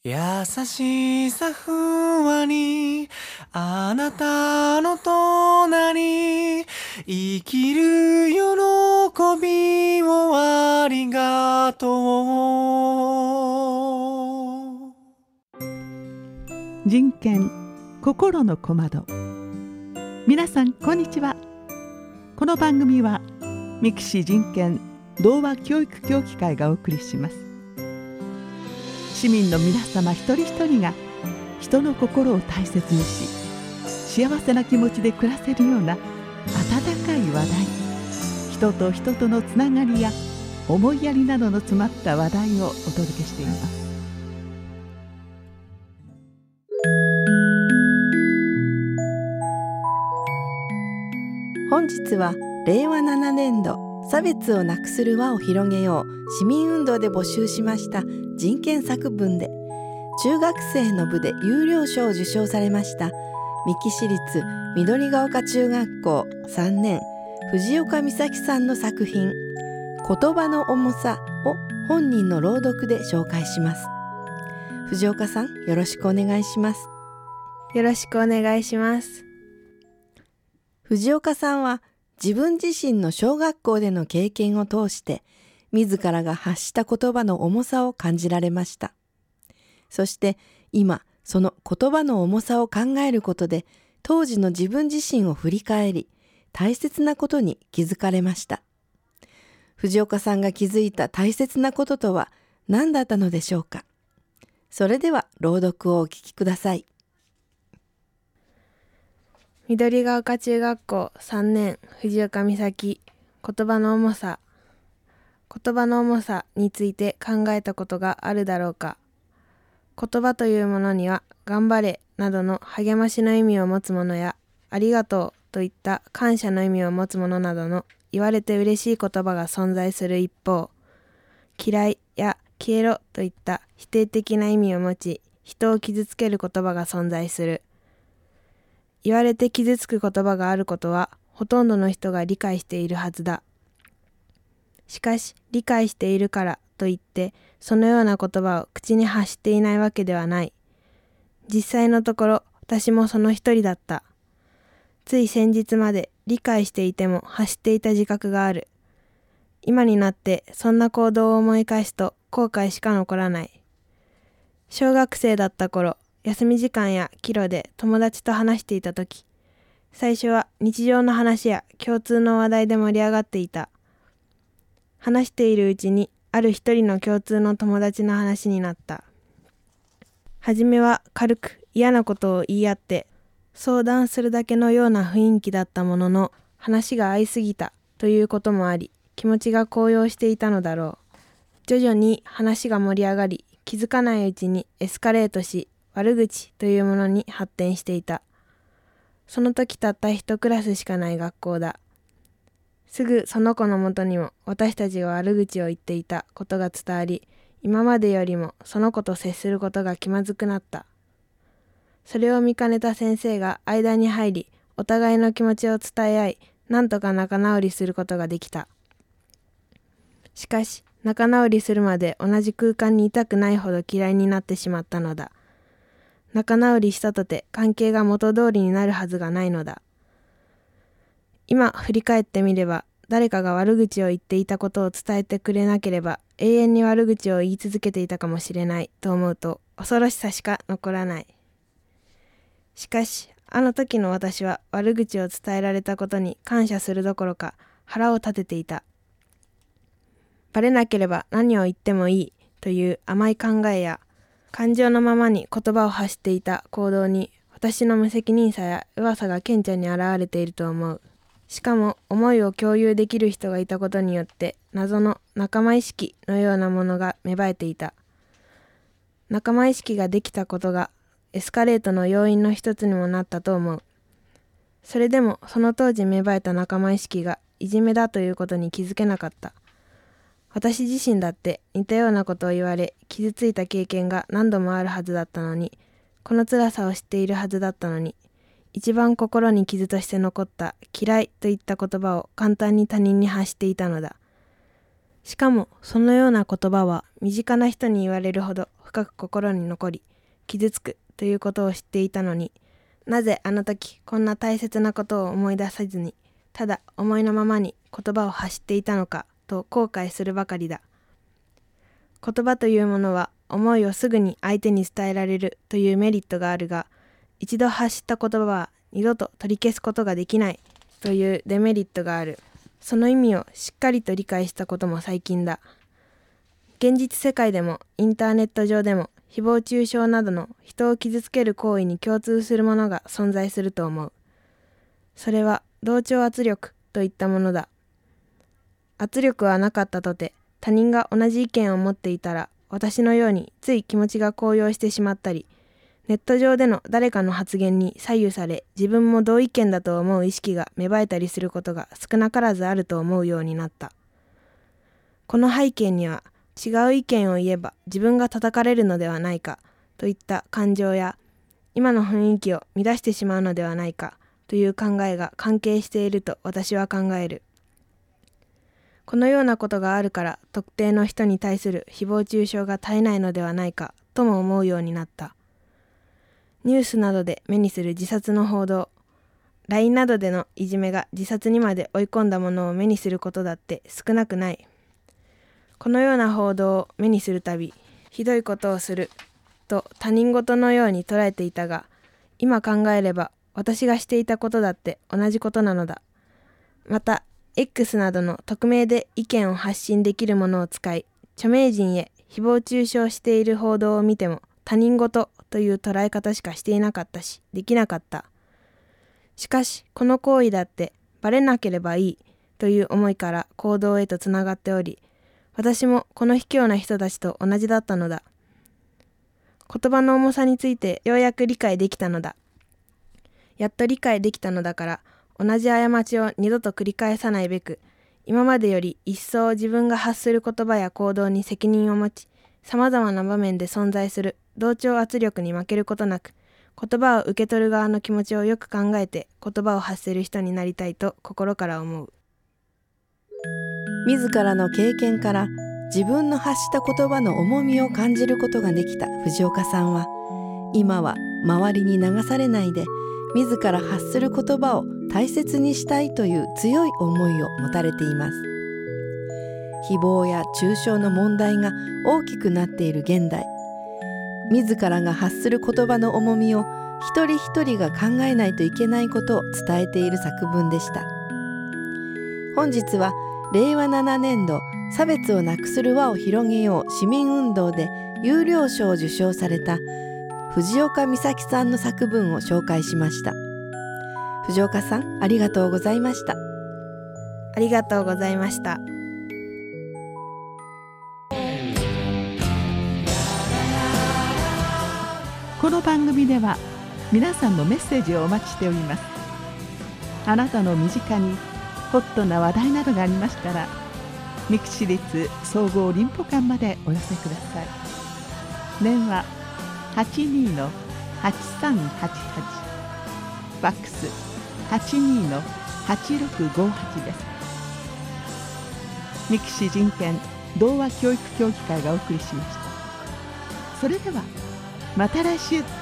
優しさふわり、あなたの隣、生きる喜びをありがとう。 人権心の小窓。皆さんこんにちは。この番組はミクシー人権童話教育協議会がお送りします。市民の皆様一人一人が人の心を大切にし、幸せな気持ちで暮らせるような温かい話題、人と人とのつながりや思いやりなどの詰まった話題をお届けしています。 本日は令和7年度差別をなくする輪を広げよう市民運動で募集しました人権作文で、中学生の部で優良賞を受賞されました三木市立緑が丘中学校3年藤岡美咲さんの作品「言葉の重さ」を本人の朗読で紹介します。藤岡さん、よろしくお願いします。 よろしくお願いします。 藤岡さんは自分自身の小学校での経験を通して自らが発した言葉の重さを感じられました。そして今その言葉の重さを考えることで当時の自分自身を振り返り大切なことに気づかれました。藤岡さんが気づいた大切なこととは何だったのでしょうか。それでは朗読をお聞きください。 緑が丘中学校3年藤岡美咲、言葉の重さ。言葉の重さについて考えたことがあるだろうか。言葉というものには頑張れなどの励ましの意味を持つものやありがとうといった感謝の意味を持つものなどの言われて嬉しい言葉が存在する一方、嫌いや消えろといった否定的な意味を持ち人を傷つける言葉が存在する。言われて傷つく言葉があることはほとんどの人が理解しているはずだ。しかし理解しているからといってそのような言葉を口に発していないわけではない。実際のところ私もその一人だった。つい先日まで理解していても発していた自覚がある。今になってそんな行動を思い返すと後悔しか残らない。小学生だった頃、休み時間や帰路で友達と話していたとき、最初は日常の話や共通の話題で盛り上がっていた。話しているうちにある一人の共通の友達の話になった。はじめは軽く嫌なことを言い合って相談するだけのような雰囲気だったものの、話が合いすぎたということもあり気持ちが高揚していたのだろう。徐々に話が盛り上がり、気づかないうちにエスカレートし悪口というものに発展していた。その時たった一クラスしかない学校だ。すぐその子のもとにも私たちが悪口を言っていたことが伝わり、今までよりもその子と接することが気まずくなった。それを見かねた先生が間に入り、お互いの気持ちを伝え合い、なんとか仲直りすることができた。しかし仲直りするまで同じ空間にいたくないほど嫌いになってしまったのだ。仲直りしたとて関係が元通りになるはずがないのだ。今振り返ってみれば、誰かが悪口を言っていたことを伝えてくれなければ永遠に悪口を言い続けていたかもしれないと思うと恐ろしさしか残らない。しかしあの時の私は悪口を伝えられたことに感謝するどころか腹を立てていた。バレなければ何を言ってもいいという甘い考えや感情のままに言葉を発していた行動に私の無責任さや弱さが顕著に現れていると思う。しかも思いを共有できる人がいたことによって謎の仲間意識のようなものが芽生えていた。仲間意識ができたことがエスカレートの要因の一つにもなったと思う。それでもその当時芽生えた仲間意識がいじめだということに気づけなかった。私自身だって似たようなことを言われ傷ついた経験が何度もあるはずだったのに、この辛さを知っているはずだったのに、一番心に傷として残った嫌いといった言葉を簡単に他人に発していたのだ。 しかもそのような言葉は身近な人に言われるほど深く心に残り、傷つくということを知っていたのに、なぜあの時こんな大切なことを思い出さずに、ただ思いのままに言葉を発していたのかと後悔するばかりだ。言葉というものは思いをすぐに相手に伝えられるというメリットがあるが、一度発した言葉は二度と取り消すことができないというデメリットがある。その意味をしっかりと理解したことも最近だ。現実世界でもインターネット上でも誹謗中傷などの人を傷つける行為に共通するものが存在すると思う。それは同調圧力といったものだ。圧力はなかったとて、他人が同じ意見を持っていたら、私のようについ気持ちが高揚してしまったり、ネット上での誰かの発言に左右され、自分も同意見だと思う意識が芽生えたりすることが少なからずあると思うようになった。この背景には、違う意見を言えば自分が叩かれるのではないかといった感情や、今の雰囲気を乱してしまうのではないかという考えが関係していると私は考える。このようなことがあるから特定の人に対する誹謗中傷が絶えないのではないかとも思うようになった。ニュースなどで目にする自殺の報道、LINE などでのいじめが自殺にまで追い込んだものを目にすることだって少なくない。このような報道を目にするたび、ひどいことをすると他人事のように捉えていたが、今考えれば私がしていたことだって同じことなのだ。また、X などの匿名で意見を発信できるものを使い、著名人へ誹謗中傷している報道を見ても他人事という捉え方しかしていなかったし、できなかった。しかし、この行為だってバレなければいいという思いから行動へとつながっており、私もこの卑怯な人たちと同じだったのだ。言葉の重さについてようやく理解できたのだ。やっと理解できたのだから、同じ過ちを二度と繰り返さないべく、今までより一層自分が発する言葉や行動に責任を持ち、様々な場面で存在する同調圧力に負けることなく、言葉を受け取る側の気持ちをよく考えて言葉を発せる人になりたいと心から思う。 自らの経験から自分の発した言葉の重みを感じることができた藤岡さんは、今は周りに流されないで自ら発する言葉を大切にしたいという強い思いを持たれています。誹謗や中傷の問題が大きくなっている現代、自らが発する言葉の重みを一人一人が考えないといけないことを伝えている作文でした。本日は令和7年度差別をなくする輪を広げよう市民運動で優良賞を受賞された藤岡美咲さんの作文を紹介しました。藤岡さん、ありがとうございました。 ありがとうございました。 この番組では皆さんのメッセージをお待ちしております。あなたの身近にホットな話題などがありましたら、三木市立総合林保館までお寄せください。電話 82-8388、ファックス 82-8658 です。三木市人権童話教育協議会がお送りしました。それではまた来週。